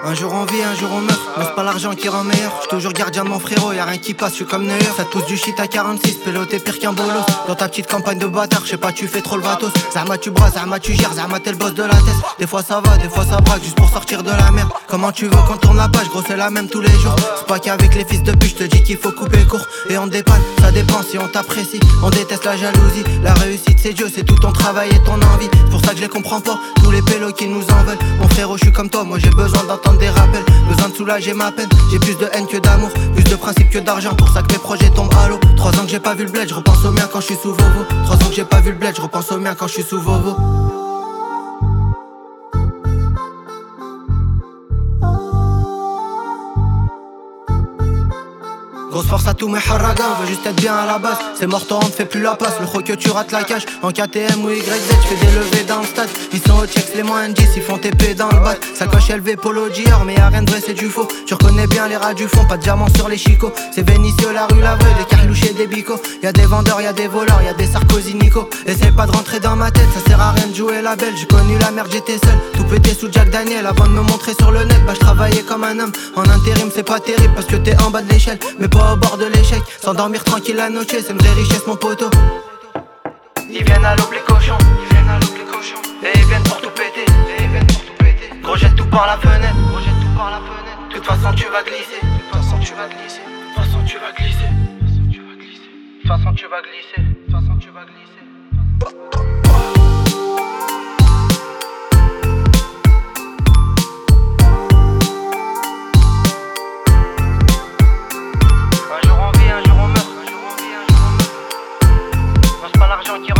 Un jour on vit, un jour on meurt. Non, c'est pas l'argent qui rend meilleur. J'suis toujours gardien de mon frérot, y'a rien qui passe, j'suis comme Neuer. Ça tousse du shit à 46, péloté pire qu'un bolos. Dans ta petite campagne de bâtard, j'sais pas, tu fais trop le vatos. Zama tu brasses, Zama tu gères, Zama t'es le boss de la tête. Des fois ça va, des fois ça braque, juste pour sortir de la merde. Comment tu veux qu'on tourne la page, gros c'est la même tous les jours. C'est pas qu'avec les fils de pute, j'te dis qu'il faut couper court. Et on dépanne, ça dépend si on t'apprécie. On déteste la jalousie, la réussite c'est Dieu, c'est tout ton travail et ton envie. C'est pour ça que je les comprends pas, tous les pélos qui nous en veulent. Mon frérot, je suis comme toi, moi j'ai besoin d'entendre des rappels. Besoin de soulager ma peine, j'ai plus de haine que d'amour. Plus de principe que d'argent, pour ça que mes projets tombent à l'eau. 3 ans que j'ai pas vu le bled, je repense au mien quand je suis sous Vovo. 3 ans que j'ai pas vu le bled, je repense au mien quand je suis sous Vovo. Grosse force à tous mes haragas, on veut juste être bien à la base. C'est mort, toi on te fait plus la passe. Le croc que tu rates la cage. En KTM ou YZ, j'fais des levées dans le stade. Ils sont au checks, les moins indices, ils font TP dans le bat. Sacoche LV, polo Dior, mais y'a rien de vrai, c'est du faux. Tu reconnais bien les rats du fond, pas de diamants sur les chicots. C'est Vénitieux, la rue, la vraie, des carlouches et des bicots. Y'a des vendeurs, y'a des voleurs, y'a des Sarkozy, Nico. Essaye pas de rentrer dans ma tête, ça sert à rien de jouer la belle. J'ai connu la merde, j'étais seul, tout pété sous Jack Daniel. Avant de me montrer sur le net, bah je travaillais comme un homme. En intérim, c'est pas terrible parce que t'es en bas de l'échelle, mais pas au bord de l'échec, s'endormir tranquille la noche, c'est une vraie richesse mon poteau. Ils viennent à l'aube les cochons, ils viennent à l'aube les cochons. Et ils viennent pour tout péter, et ils viennent pour tout péter. Gros jette tout par la fenêtre, gros jette tout par la fenêtre. De toute façon tu vas glisser, de toute façon tu vas glisser, de toute façon tu vas glisser, de toute façon tu vas glisser, de toute façon tu vas glisser, de toute façon tu vas glisser. Un jour on vit, un jour on meurt. Un jour on vit, un jour on meurt. Non, c'est pas l'argent qui